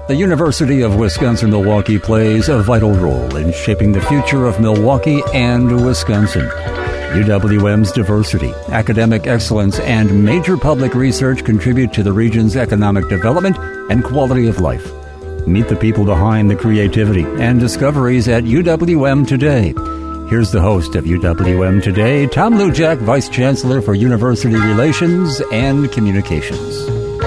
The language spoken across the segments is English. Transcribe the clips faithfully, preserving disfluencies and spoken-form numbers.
The University of Wisconsin-Milwaukee plays a vital role in shaping the future of Milwaukee and Wisconsin. U W M's diversity, academic excellence, and major public research contribute to the region's economic development and quality of life. Meet the people behind the creativity and discoveries at U W M Today. Here's the host of U W M Today, Tom Lujack, Vice Chancellor for University Relations and Communications.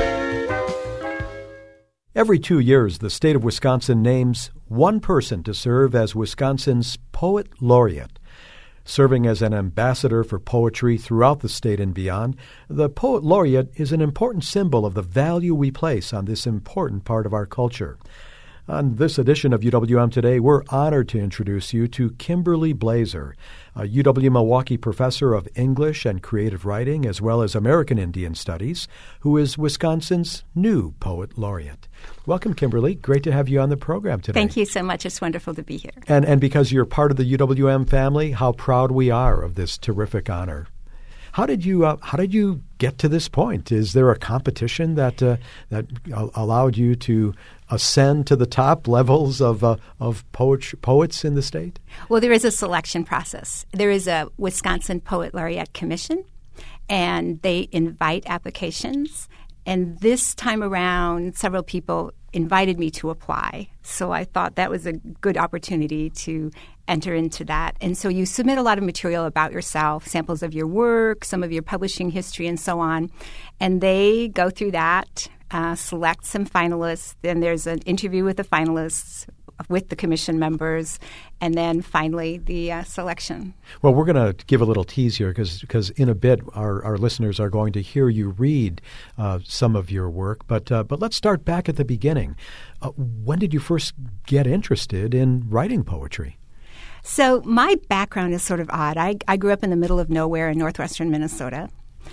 Every two years, the state of Wisconsin names one person to serve as Wisconsin's Poet Laureate. Serving as an ambassador for poetry throughout the state and beyond, the Poet Laureate is an important symbol of the value we place on this important part of our culture. On this edition of U W M Today, we're honored to introduce you to Kimberly Blaeser, a U W Milwaukee professor of English and creative writing as well as American Indian Studies, who is Wisconsin's new Poet Laureate. Welcome, Kimberly. Great to have you on the program today. Thank you so much. It's wonderful to be here. And, and because you're part of the U W M family, how proud we are of this terrific honor. How did you uh, How did you get to this point? Is there a competition that uh, that allowed you to ascend to the top levels of uh, of poet- poets in the state? Well, there is a selection process. There is a Wisconsin Poet Laureate Commission, and they invite applications. And this time around, several people invited me to apply. So I thought that was a good opportunity to enter into that. And so you submit a lot of material about yourself, samples of your work, some of your publishing history, and so on. And they go through that, uh, select some finalists. Then there's an interview with the finalists, with the commission members, and then finally the uh, selection. Well, we're going to give a little tease here because because in a bit our, our listeners are going to hear you read uh, some of your work. But uh, but let's start back at the beginning. Uh, when did you first get interested in writing poetry? So my background is sort of odd. I, I grew up in the middle of nowhere in northwestern Minnesota,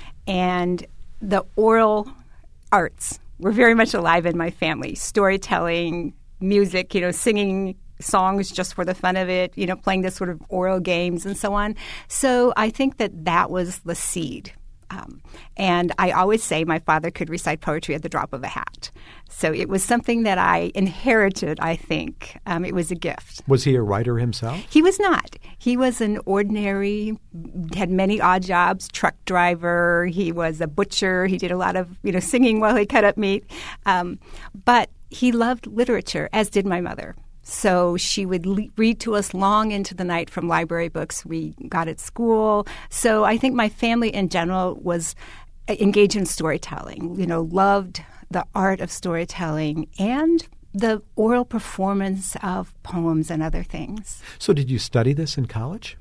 and the oral arts were very much alive in my family. Storytelling, music, you know, singing songs just for the fun of it, you know, playing this sort of oral games and so on. So I think that that was the seed. Um, and I always say my father could recite poetry at the drop of a hat. So it was something that I inherited, I think. Um, it was a gift. Was he a writer himself? He was not. He was an ordinary, had many odd jobs, truck driver. He was a butcher. He did a lot of, you know, singing while he cut up meat. Um, but he loved literature, as did my mother. So she would le- read to us long into the night from library books we got at school. So I think my family in general was engaged in storytelling, you know, loved the art of storytelling and the oral performance of poems and other things. So did you study this in college?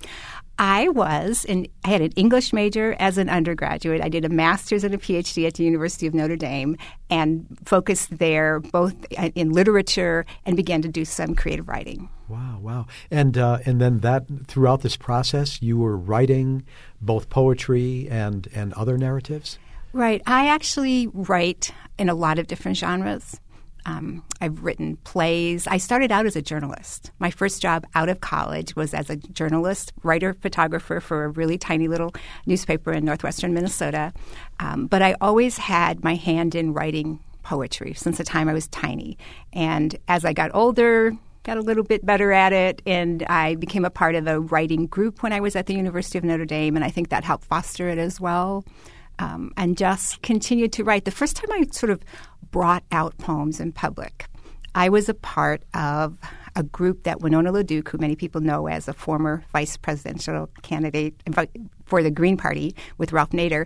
I was, in, I had an English major as an undergraduate. I did a master's and a P H D at the University of Notre Dame and focused there both in literature and began to do some creative writing. Wow, wow. And uh, and then that throughout this process, you were writing both poetry and, and other narratives? Right. I actually write in a lot of different genres. Um, I've written plays. I started out as a journalist. My first job out of college was as a journalist, writer, photographer for a really tiny little newspaper in northwestern Minnesota. Um, but I always had my hand in writing poetry since the time I was tiny. And as I got older, got a little bit better at it, and I became a part of a writing group when I was at the University of Notre Dame, and I think that helped foster it as well. Um, and just continued to write. The first time I sort of brought out poems in public, I was a part of a group that Winona LaDuke, who many people know as a former vice presidential candidate for the Green Party with Ralph Nader,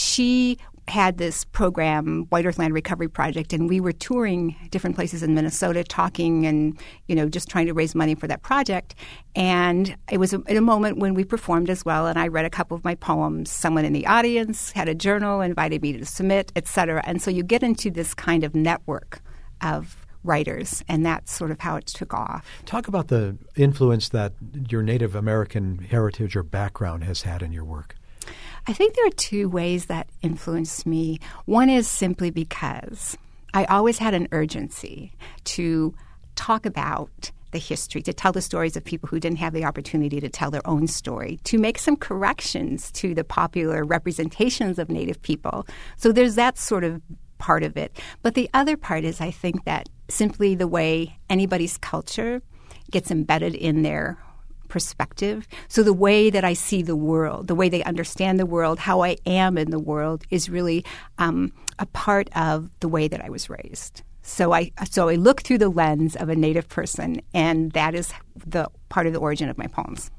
she had this program, White Earth Land Recovery Project, and we were touring different places in Minnesota, talking and, you know, just trying to raise money for that project. And it was a, at a moment when we performed as well, and I read a couple of my poems. Someone in the audience had a journal, invited me to submit, et cetera. And so you get into this kind of network of writers, and that's sort of how it took off. Talk about the influence that your Native American heritage or background has had in your work. I think there are two ways that influenced me. One is simply because I always had an urgency to talk about the history, to tell the stories of people who didn't have the opportunity to tell their own story, to make some corrections to the popular representations of Native people. So there's that sort of part of it. But the other part is I think that simply the way anybody's culture gets embedded in their perspective. So the way that I see the world, the way they understand the world, how I am in the world is really um, a part of the way that I was raised. So I so I look through the lens of a Native person, and that is the part of the origin of my poems.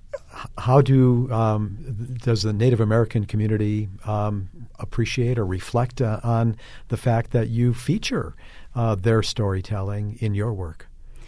How do um, does the Native American community um, appreciate or reflect uh, on the fact that you feature uh, their storytelling in your work?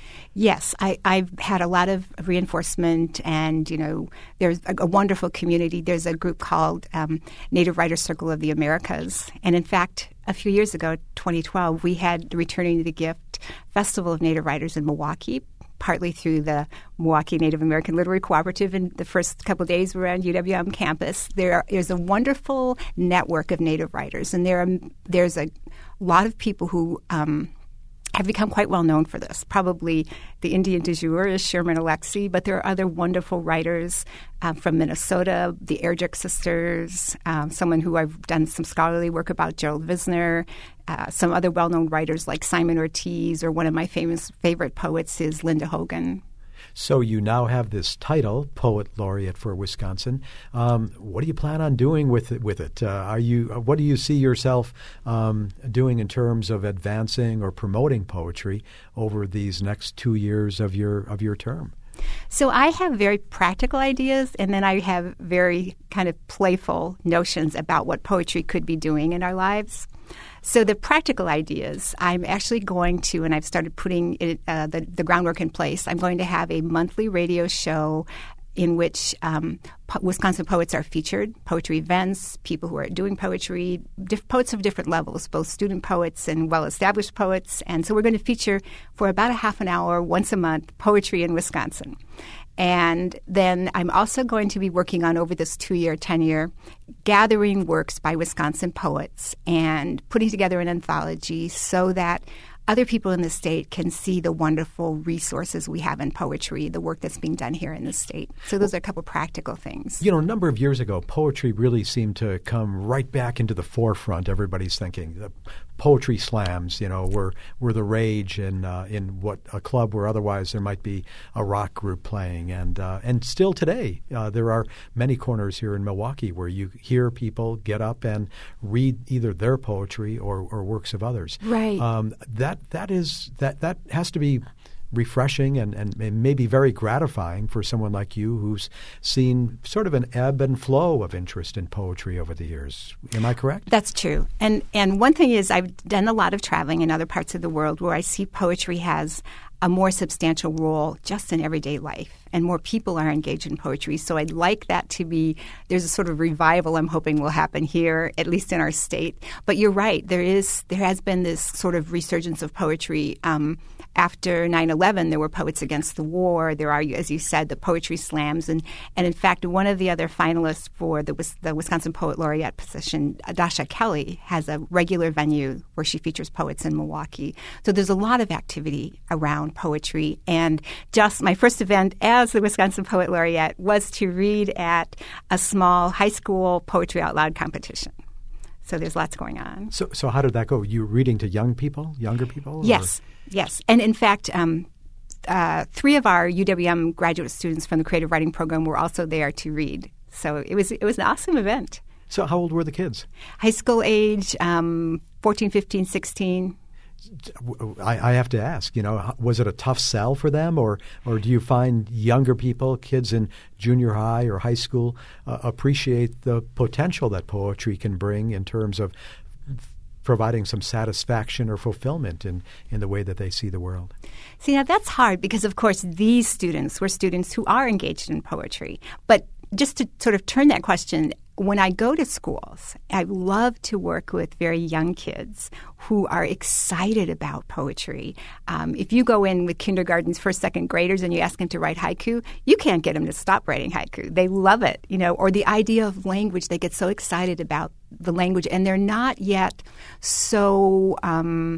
Yes, I, I've had a lot of reinforcement, and you know, there's a, a wonderful community. There's a group called um, Native Writers Circle of the Americas, and in fact, a few years ago, twenty twelve, we had the Returning the Gift Festival of Native Writers in Milwaukee, partly through the Milwaukee Native American Literary Cooperative. And the first couple of days we were on U W M campus. There is a wonderful network of Native writers, and there are, there's a lot of people who um, have become quite well known for this. Probably the Indian du jour is Sherman Alexie, but there are other wonderful writers uh, from Minnesota, the Erdrich sisters, um, someone who I've done some scholarly work about, Gerald Visner, uh, some other well-known writers like Simon Ortiz, or one of my famous favorite poets is Linda Hogan. So you now have this title, Poet Laureate for Wisconsin. Um, what do you plan on doing with it? With it, uh, are you? What do you see yourself um, doing in terms of advancing or promoting poetry over these next two years of your of your term? So I have very practical ideas, and then I have very kind of playful notions about what poetry could be doing in our lives. So the practical ideas, I'm actually going to, and I've started putting it, uh, the, the groundwork in place, I'm going to have a monthly radio show in which um, po- Wisconsin poets are featured, poetry events, people who are doing poetry, diff- poets of different levels, both student poets and well-established poets. And so we're going to feature for about a half an hour once a month poetry in Wisconsin. And then I'm also going to be working on, over this two-year tenure, gathering works by Wisconsin poets and putting together an anthology so that other people in the state can see the wonderful resources we have in poetry, the work that's being done here in the state. So those are a couple practical things. You know, a number of years ago, poetry really seemed to come right back into the forefront. Everybody's thinking the poetry slams, you know, were were the rage in uh, in what a club where otherwise there might be a rock group playing, and uh, and still today uh, there are many corners here in Milwaukee where you hear people get up and read either their poetry or, or works of others. Right. Um, that that is that that has to be refreshing and, and maybe very gratifying for someone like you who's seen sort of an ebb and flow of interest in poetry over the years. Am I correct? That's true. And and one thing is I've done a lot of traveling in other parts of the world where I see poetry has a more substantial role just in everyday life, and more people are engaged in poetry. So I'd like that to be, there's a sort of revival I'm hoping will happen here, at least in our state. But you're right, there is there has been this sort of resurgence of poetry. Um, after nine eleven, there were Poets Against the War. There are, as you said, the poetry slams. And, and in fact, one of the other finalists for the, the Wisconsin Poet Laureate position, Dasha Kelly, has a regular venue where she features poets in Milwaukee. So there's a lot of activity around poetry. And just my first event as the Wisconsin Poet Laureate was to read at a small high school poetry out loud competition. So there's lots going on. So so how did that go? You reading to young people, younger people? Yes, or? yes. And in fact, um, uh, three of our U W M graduate students from the creative writing program were also there to read. So it was it was an awesome event. So how old were the kids? High school age, um, fourteen, fifteen, sixteen. I, I have to ask, you know, was it a tough sell for them, or or do you find younger people, kids in junior high or high school, uh, appreciate the potential that poetry can bring in terms of providing some satisfaction or fulfillment in, in the way that they see the world? See, now that's hard because, of course, these students were students who are engaged in poetry. But just to sort of turn that question, when I go to schools, I love to work with very young kids who are excited about poetry. Um, if you go in with kindergartens, first, second graders, and you ask them to write haiku, you can't get them to stop writing haiku. They love it, you know, or the idea of language. They get so excited about the language, and they're not yet so um,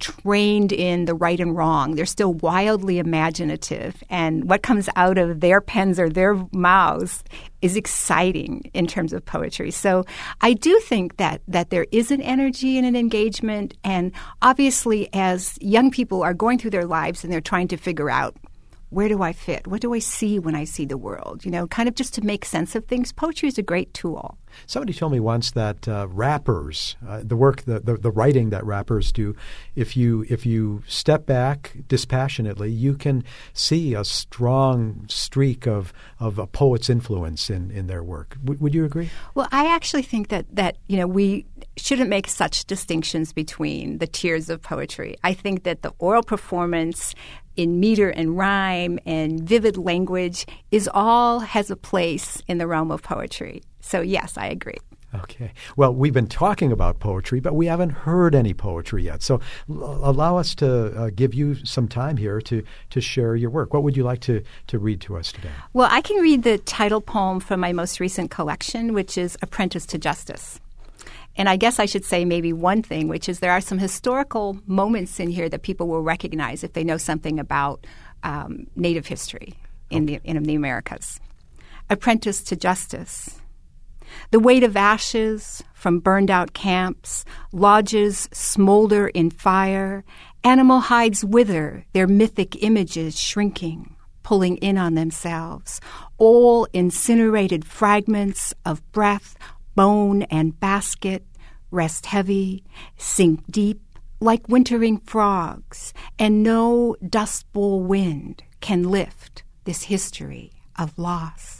trained in the right and wrong. They're still wildly imaginative, and what comes out of their pens or their mouths is exciting in terms of poetry. So I do think that that there is an energy and an engagement, and obviously as young people are going through their lives and they're trying to figure out, where do I fit? What do I see when I see the world? You know, kind of just to make sense of things. Poetry is a great tool. Somebody told me once that uh, rappers, uh, the work, the, the the writing that rappers do, if you if you step back dispassionately, you can see a strong streak of of a poet's influence in, in their work. W- would you agree? Well, I actually think that that you know we shouldn't make such distinctions between the tiers of poetry. I think that the oral performance in meter and rhyme and vivid language is all has a place in the realm of poetry. So yes, I agree. Okay. Well, we've been talking about poetry, but we haven't heard any poetry yet. So l- allow us to uh, give you some time here to, to share your work. What would you like to, to read to us today? Well, I can read the title poem from my most recent collection, which is Apprentice to Justice. And I guess I should say maybe one thing, which is there are some historical moments in here that people will recognize if they know something about um, Native history in the, in the Americas. Apprentice to Justice. The weight of ashes from burned-out camps, lodges smolder in fire, animal hides wither, their mythic images shrinking, pulling in on themselves, all incinerated fragments of breath, bone and basket, rest heavy, sink deep like wintering frogs, and no dust bowl wind can lift this history of loss.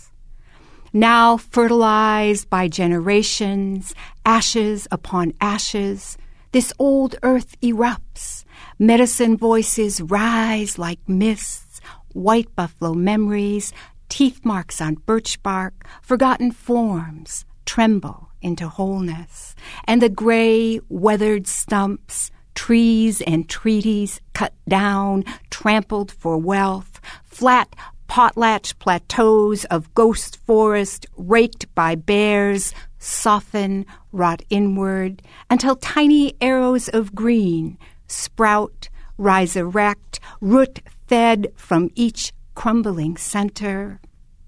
Now fertilized by generations, ashes upon ashes, this old earth erupts. Medicine voices rise like mists, white buffalo memories, teeth marks on birch bark, forgotten forms tremble into wholeness. And the gray, weathered stumps, trees and treaties cut down, trampled for wealth, flat potlatch plateaus of ghost forest raked by bears soften, rot inward, until tiny arrows of green sprout, rise erect, root fed from each crumbling center.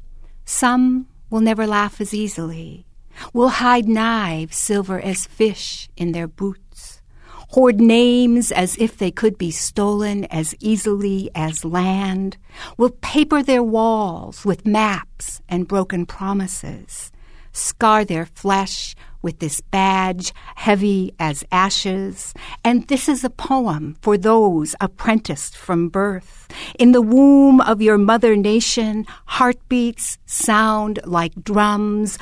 Some will never laugh as easily, will hide knives silver as fish in their boots, hoard names as if they could be stolen as easily as land, will paper their walls with maps and broken promises, scar their flesh with this badge heavy as ashes. And this is a poem for those apprenticed from birth. In the womb of your mother nation, heartbeats sound like drums,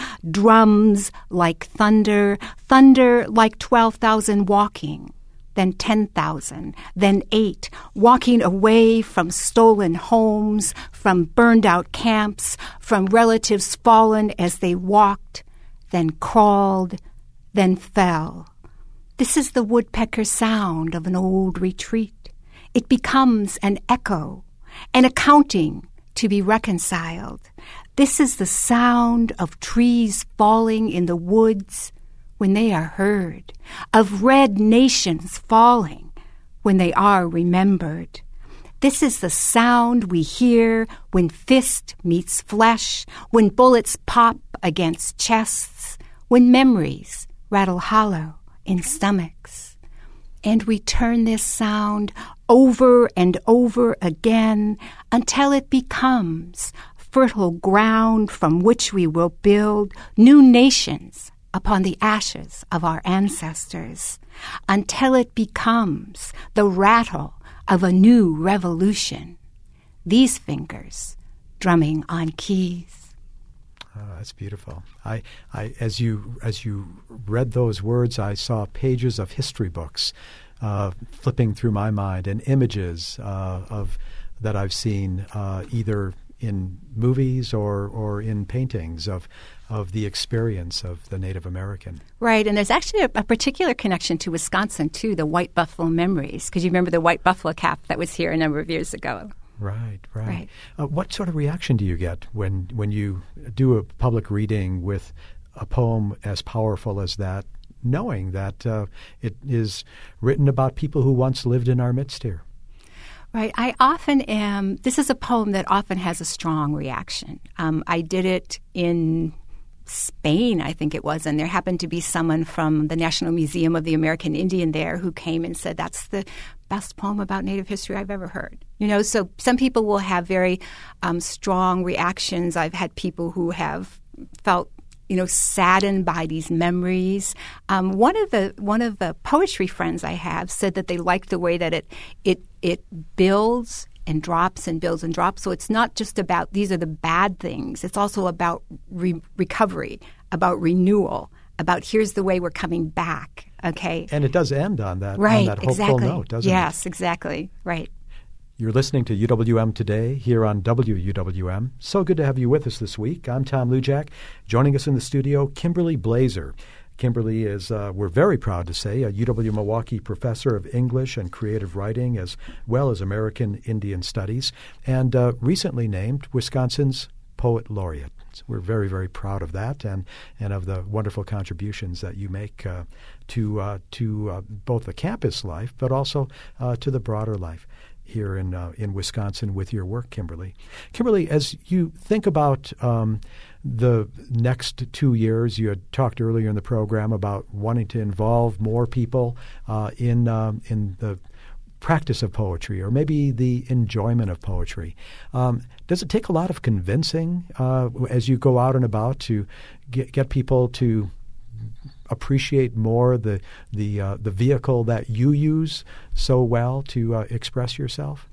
drums like thunder, thunder like twelve thousand walking, then ten thousand, then eight, walking away from stolen homes, from burned-out camps, from relatives fallen as they walked, then crawled, then fell. This is the woodpecker sound of an old retreat. It becomes an echo, an accounting to be reconciled. This is the sound of trees falling in the woods when they are heard, of red nations falling when they are remembered. This is the sound we hear when fist meets flesh, when bullets pop against chests, when memories rattle hollow in stomachs. And we turn this sound over and over again until it becomes fertile ground from which we will build new nations upon the ashes of our ancestors, until it becomes the rattle of a new revolution. These fingers drumming on keys. Oh, that's beautiful. I, I, as you as you read those words, I saw pages of history books uh, flipping through my mind, and images uh, of that I've seen uh, either in movies or or in paintings of of the experience of the Native American. Right, and there's actually a, a particular connection to Wisconsin, too, the white buffalo memories, because you remember the white buffalo calf that was here a number of years ago. Right, right. right. Uh, what sort of reaction do you get when when you do a public reading with a poem as powerful as that knowing that uh, it is written about people who once lived in our midst here. Right. I often am – this is a poem that often has a strong reaction. Um, I did it in Spain, I think it was, and there happened to be someone from the National Museum of the American Indian there who came and said, that's the best poem about Native history I've ever heard. You know, so some people will have very um, strong reactions. I've had people who have felt – you know, saddened by these memories. Um, one of the one of the poetry friends I have said that they like the way that it it it builds and drops and builds and drops. So it's not just about these are the bad things. It's also about re- recovery, about renewal, about here's the way we're coming back. Okay, and it does end on that right, on that hopeful exactly. note, doesn't yes, it? Yes, exactly. Right. You're listening to U W M Today here on W U W M. So good to have you with us this week. I'm Tom Lujack. Joining us in the studio, Kimberly Blaeser. Kimberly is, uh, we're very proud to say, a U W-Milwaukee professor of English and creative writing as well as American Indian Studies, and uh, recently named Wisconsin's Poet Laureate. So we're very, very proud of that and, and of the wonderful contributions that you make uh, to, uh, to uh, both the campus life but also uh, to the broader life here in uh, in Wisconsin with your work, Kimberly. Kimberly, as you think about um, the next two years, you had talked earlier in the program about wanting to involve more people uh, in um, in the practice of poetry or maybe the enjoyment of poetry. Um, does it take a lot of convincing uh, as you go out and about to get, get people to appreciate more the the uh, the vehicle that you use so well to uh, express yourself?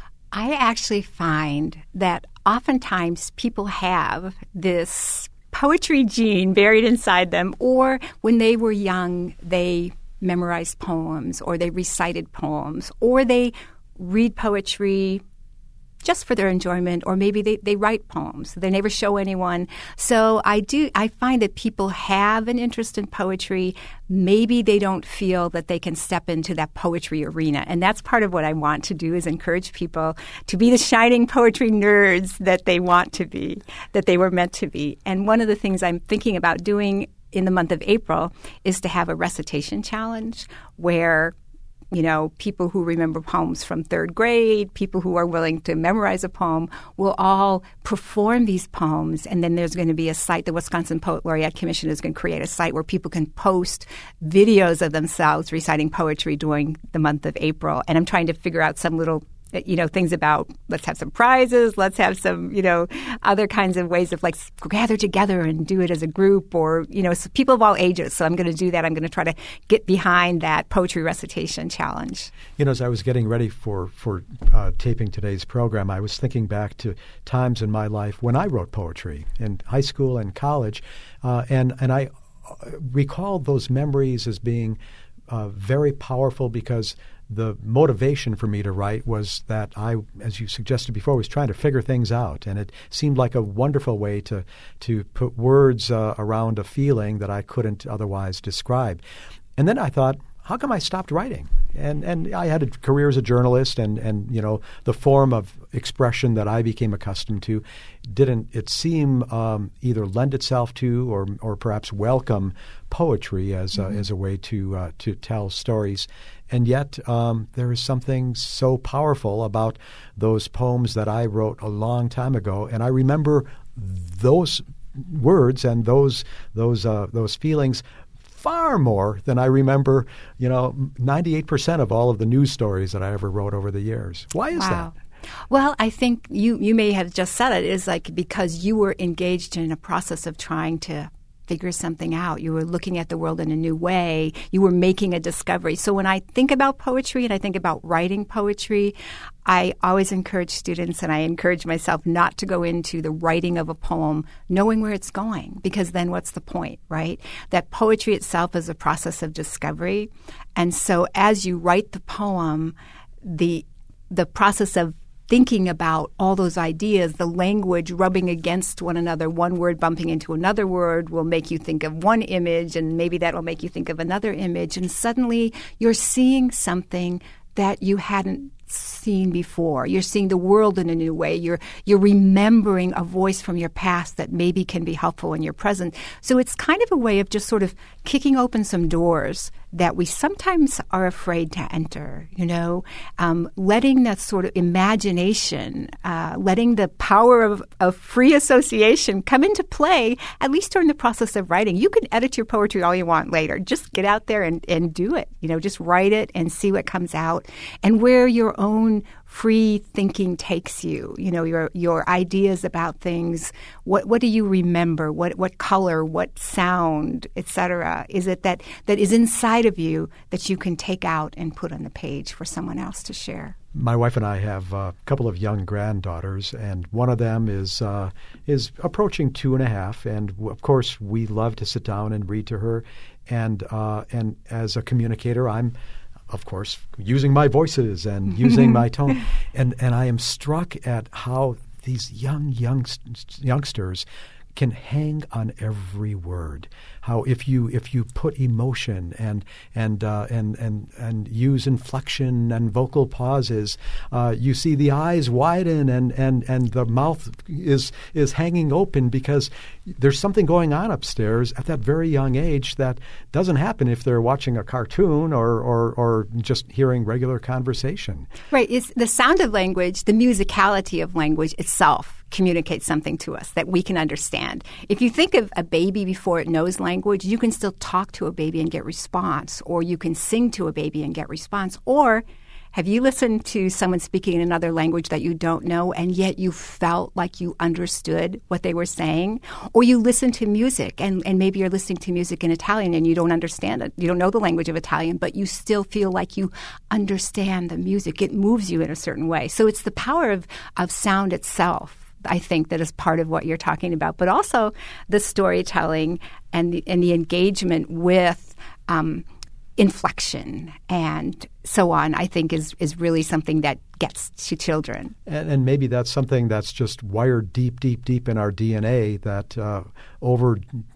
I actually find that oftentimes people have this poetry gene buried inside them, or when they were young, they memorized poems, or they recited poems, or they read poetry just for their enjoyment, or maybe they, they write poems. They never show anyone. So I do. I find that people have an interest in poetry. Maybe they don't feel that they can step into that poetry arena. And that's part of what I want to do is encourage people to be the shining poetry nerds that they want to be, that they were meant to be. And one of the things I'm thinking about doing in the month of April is to have a recitation challenge where you know, people who remember poems from third grade, people who are willing to memorize a poem will all perform these poems. And then there's going to be a site, the Wisconsin Poet Laureate Commission is going to create a site where people can post videos of themselves reciting poetry during the month of April. And I'm trying to figure out some little you know, things about let's have some prizes, let's have some, you know, other kinds of ways of like gather together and do it as a group or, you know, so people of all ages. So I'm going to do that. I'm going to try to get behind that poetry recitation challenge. You know, as I was getting ready for, for uh, taping today's program, I was thinking back to times in my life when I wrote poetry in high school and college. Uh, and, and I recall those memories as being uh, very powerful because the motivation for me to write was that I, as you suggested before, was trying to figure things out. And it seemed like a wonderful way to to put words uh, around a feeling that I couldn't otherwise describe. And then I thought, how come I stopped writing? And and I had a career as a journalist, and, and you know the form of expression that I became accustomed to didn't it seem um, either lend itself to or or perhaps welcome poetry as a, mm-hmm. as a way to uh, to tell stories. And yet um, there is something so powerful about those poems that I wrote a long time ago, and I remember those words and those those uh, those feelings far more than I remember, you know, ninety-eight percent of all of the news stories that I ever wrote over the years. Why is wow. that? Well, I think you, you may have just said it. It's like because you were engaged in a process of trying to figure something out. You were looking at the world in a new way. You were making a discovery. So when I think about poetry and I think about writing poetry, I always encourage students and I encourage myself not to go into the writing of a poem knowing where it's going, because then what's the point, right? That poetry itself is a process of discovery. And so as you write the poem, the the process of thinking about all those ideas, the language rubbing against one another, one word bumping into another word will make you think of one image, and maybe that will make you think of another image. And suddenly you're seeing something that you hadn't seen before. You're seeing the world in a new way. You're you're remembering a voice from your past that maybe can be helpful in your present. So it's kind of a way of just sort of kicking open some doors that we sometimes are afraid to enter, you know, um, letting that sort of imagination, uh, letting the power of, of free association come into play, at least during the process of writing. You can edit your poetry all you want later. Just get out there and, and do it. You know, just write it and see what comes out and where your own free thinking takes you, you know, your your ideas about things. What what do you remember? What what color, what sound, et cetera? Is it that, that is inside of you that you can take out and put on the page for someone else to share? My wife and I have a couple of young granddaughters, and one of them is uh, is approaching two and a half. And of course, we love to sit down and read to her. And uh, and as a communicator, I'm of course, using my voices and using my tone. And, and I am struck at how these young, young youngsters can hang on every word. How if you if you put emotion and and uh, and and and use inflection and vocal pauses, uh, you see the eyes widen and, and, and the mouth is is hanging open because there's something going on upstairs at that very young age that doesn't happen if they're watching a cartoon or or, or just hearing regular conversation. Right. It's the sound of language, the musicality of language itself communicates something to us that we can understand. If you think of a baby before it knows language, you can still talk to a baby and get response, or you can sing to a baby and get response. Or have you listened to someone speaking in another language that you don't know and yet you felt like you understood what they were saying? Or you listen to music and, and maybe you're listening to music in Italian and you don't understand it. You don't know the language of Italian, but you still feel like you understand the music. It moves you in a certain way. So it's the power of, of sound itself, I think, that is part of what you're talking about, but also the storytelling and the, and the engagement with um, inflection and so on, I think is, is really something that gets to children. And, and maybe that's something that's just wired deep, deep, deep in our D N A that uh, over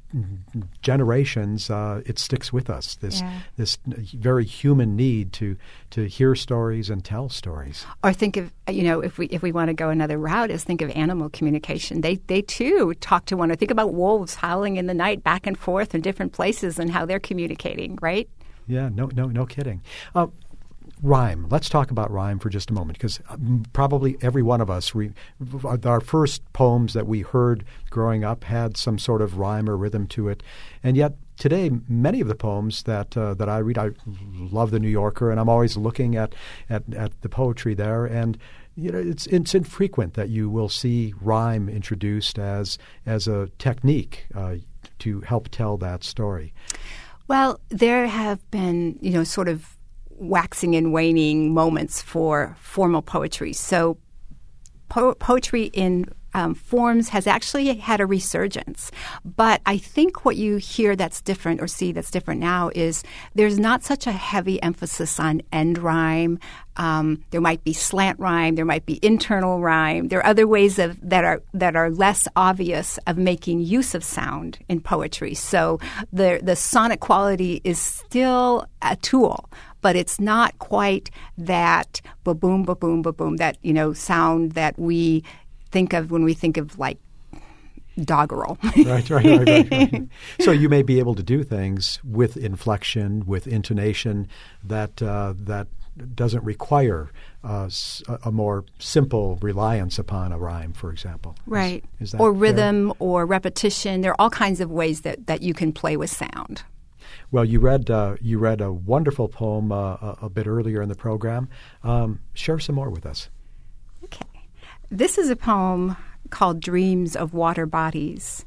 generations, uh, it sticks with us. This yeah. this very human need to to hear stories and tell stories. Or think of, you know, if we if we want to go another route, is think of animal communication. They they too talk to one another. Think about wolves howling in the night back and forth in different places and how they're communicating, right? Yeah, no, no, no kidding. Uh, Rhyme. Let's talk about rhyme for just a moment, because probably every one of us, we, our first poems that we heard growing up had some sort of rhyme or rhythm to it. And yet today, many of the poems that uh, that I read, I love The New Yorker, and I'm always looking at, at, at the poetry there. And you know, it's it's infrequent that you will see rhyme introduced as as a technique uh, to help tell that story. Well, there have been, you know, sort of waxing and waning moments for formal poetry. So po- poetry in um, forms has actually had a resurgence. But I think what you hear that's different or see that's different now is there's not such a heavy emphasis on end rhyme. Um, there might be slant rhyme. There might be internal rhyme. There are other ways of that are that are less obvious of making use of sound in poetry. So the the sonic quality is still a tool, but it's not quite that ba-boom, ba-boom, ba-boom, that, you know, sound that we think of when we think of, like, doggerel. Right, right, right, right, right. So you may be able to do things with inflection, with intonation that uh, that doesn't require uh, a more simple reliance upon a rhyme, for example. Right. Is, is that or rhythm fair? Or repetition. There are all kinds of ways that, that you can play with sound. Well, you read uh, you read a wonderful poem uh, a, a bit earlier in the program. Um, share some more with us. Okay. This is a poem called Dreams of Water Bodies.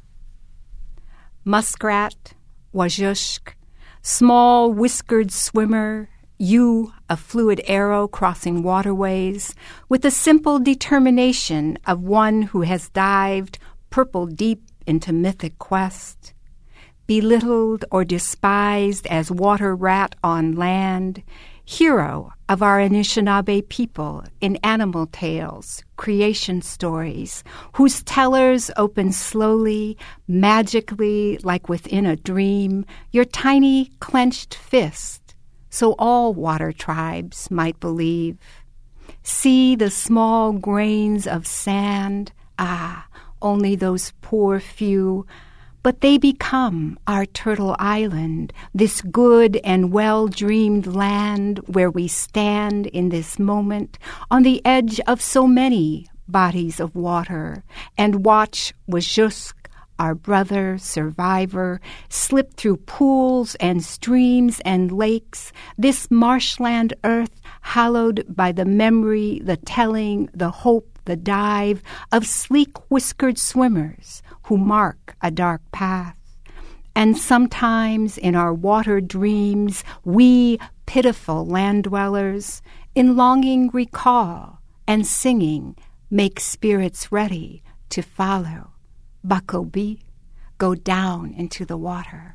Muskrat, Wajushk, small whiskered swimmer, you, a fluid arrow crossing waterways, with the simple determination of one who has dived purple deep into mythic quest. Belittled or despised as water rat on land, hero of our Anishinaabe people in animal tales, creation stories, whose tellers open slowly, magically, like within a dream, your tiny clenched fist, so all water tribes might believe. See the small grains of sand, ah, only those poor few, but they become our Turtle Island, this good and well-dreamed land where we stand in this moment on the edge of so many bodies of water and watch Wajjusk, our brother, survivor, slip through pools and streams and lakes, this marshland earth hallowed by the memory, the telling, the hope, the dive of sleek-whiskered swimmers who mark a dark path. And sometimes in our water dreams, we, pitiful land dwellers, in longing recall and singing, make spirits ready to follow. Bakobi, go down into the water.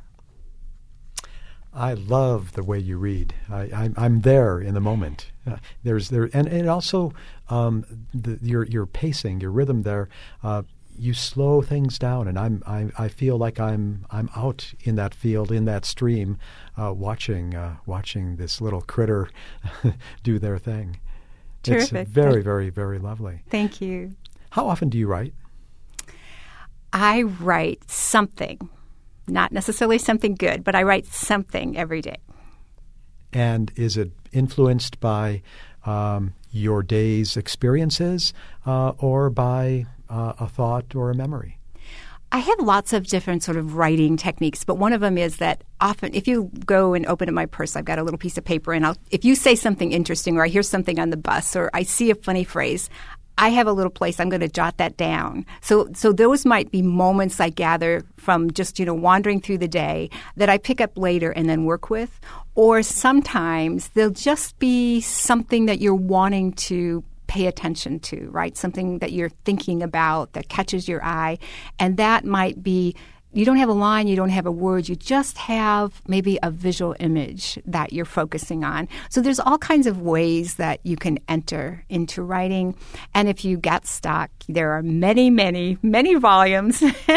I love the way you read. I, I'm, I'm there in the moment. Uh, there's there, and, and also um, the, your your pacing, your rhythm there. Uh, you slow things down, and I'm I, I feel like I'm I'm out in that field, in that stream, uh, watching uh, watching this little critter do their thing. Terrific. It's very very very lovely. Thank you. How often do you write? I write something, not necessarily something good, but I write something every day. And is it influenced by um, your day's experiences uh, or by uh, a thought or a memory? I have lots of different sort of writing techniques, but one of them is that often if you go and open up my purse, I've got a little piece of paper, and I'll, if you say something interesting or I hear something on the bus or I see a funny phrase, I have a little place I'm going to jot that down. So so those might be moments I gather from just, you know, wandering through the day that I pick up later and then work with. Or sometimes they'll just be something that you're wanting to pay attention to, right? Something that you're thinking about that catches your eye. And that might be, you don't have a line, you don't have a word, you just have maybe a visual image that you're focusing on. So there's all kinds of ways that you can enter into writing. And if you get stuck, there are many, many, many volumes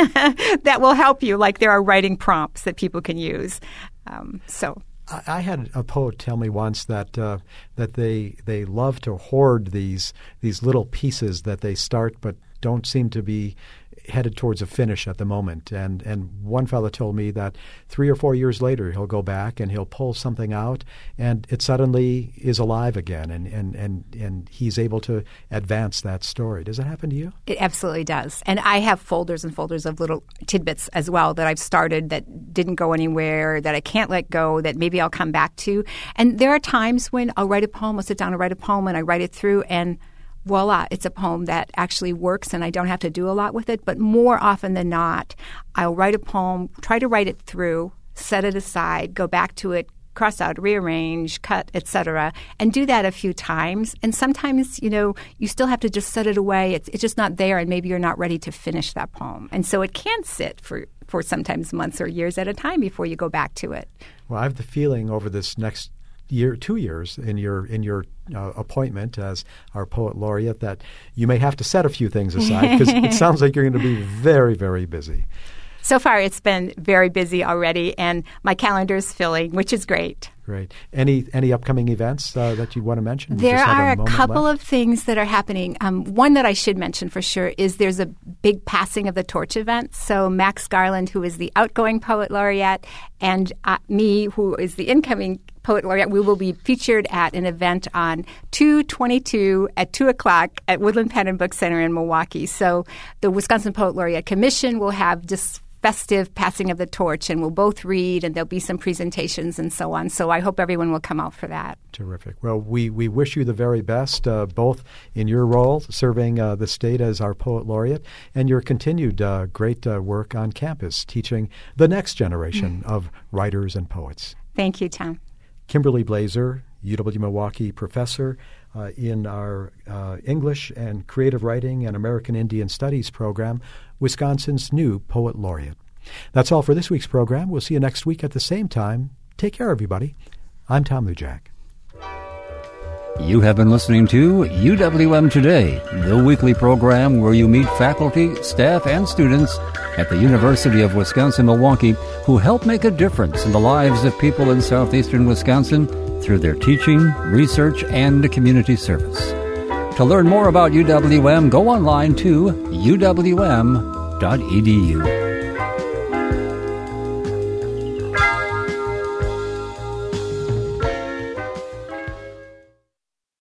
that will help you, like there are writing prompts that people can use. Um, so... I had a poet tell me once that uh, that they they love to hoard these these little pieces that they start but don't seem to be headed towards a finish at the moment. And and one fellow told me that three or four years later he'll go back and he'll pull something out and it suddenly is alive again and, and, and, and he's able to advance that story. Does that happen to you? It absolutely does. And I have folders and folders of little tidbits as well that I've started that didn't go anywhere, that I can't let go, that maybe I'll come back to. And there are times when I'll write a poem, I'll sit down and write a poem and I write it through and voila, it's a poem that actually works and I don't have to do a lot with it. But more often than not, I'll write a poem, try to write it through, set it aside, go back to it, cross out, rearrange, cut, et cetera, and do that a few times. And sometimes, you know, you still have to just set it away. It's, it's just not there and maybe you're not ready to finish that poem. And so it can sit for, for sometimes months or years at a time before you go back to it. Well, I have the feeling over this next year, two years in your in your uh, appointment as our poet laureate that you may have to set a few things aside because it sounds like you're going to be very, very busy. So far, it's been very busy already, and my calendar is filling, which is great. Great. Any any upcoming events uh, that you want to mention? We there are a, a couple left. of things that are happening. Um, one that I should mention for sure is there's a big passing of the torch event. So Max Garland, who is the outgoing poet laureate, and uh, me, who is the incoming poet laureate, we will be featured at an event on two twenty-two at two o'clock at Woodland Pen and Book Center in Milwaukee. So the Wisconsin Poet Laureate Commission will have just festive passing of the torch, and we'll both read, and there'll be some presentations and so on. So I hope everyone will come out for that. Terrific. Well, we, we wish you the very best, uh, both in your role serving uh, the state as our poet laureate and your continued uh, great uh, work on campus teaching the next generation mm. of writers and poets. Thank you, Tom. Kimberly Blaeser, U W Milwaukee professor uh, in our uh, English and Creative Writing and American Indian Studies program, Wisconsin's new Poet Laureate. That's all for this week's program. We'll see you next week at the same time. Take care, everybody. I'm Tom Lujack. You have been listening to U W M Today, the weekly program where you meet faculty, staff, and students at the University of Wisconsin-Milwaukee who help make a difference in the lives of people in southeastern Wisconsin through their teaching, research, and community service. To learn more about U W M, go online to u w m dot e d u.